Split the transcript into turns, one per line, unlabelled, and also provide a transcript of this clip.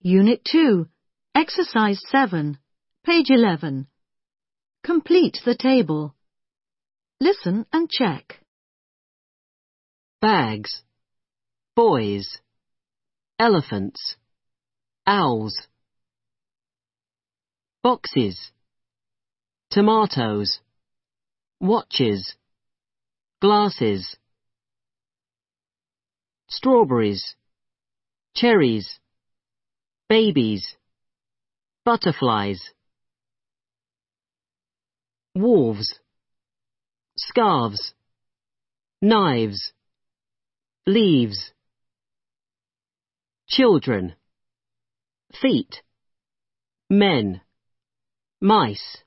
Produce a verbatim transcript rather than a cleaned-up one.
Unit two, Exercise seven, page eleven. Complete the table. Listen and check.
Bags, boys, elephants, owls. Boxes, tomatoes, watches, glasses. Strawberries, cherries, babies, butterflies. Wolves, scarves, knives, leaves. Children, feet, men, mice.